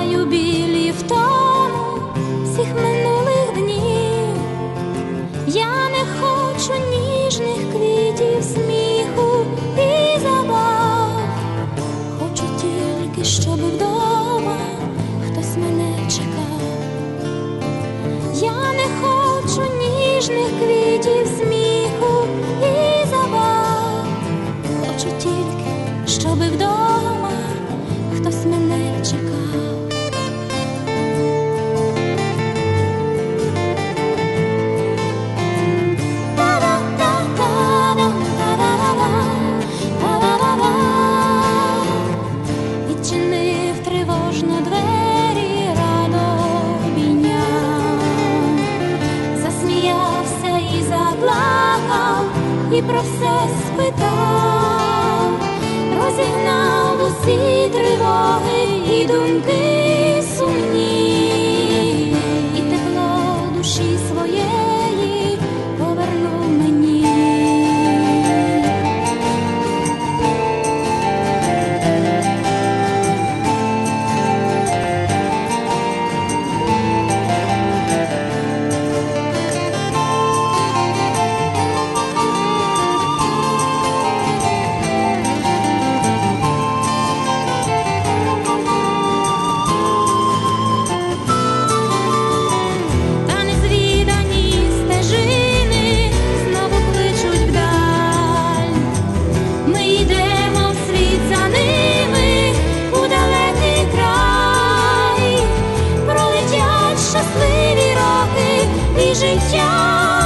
знаю білі втому всіх минулих днів. Я не хочу ніжних квітів, сміху і забав. Хочу тільки, щоб вдома хтось мене чекав. Я не хочу ніжних квітів, сміху і забав. Хочу тільки, щоб вдома хтось мене чекав. Відчинив тривожно двері, радо обійняв, засміявся і заплакав, і про все спитав, розігнав усі тривоги і думки сумні, і тепло душі своєї повернув мені. Життя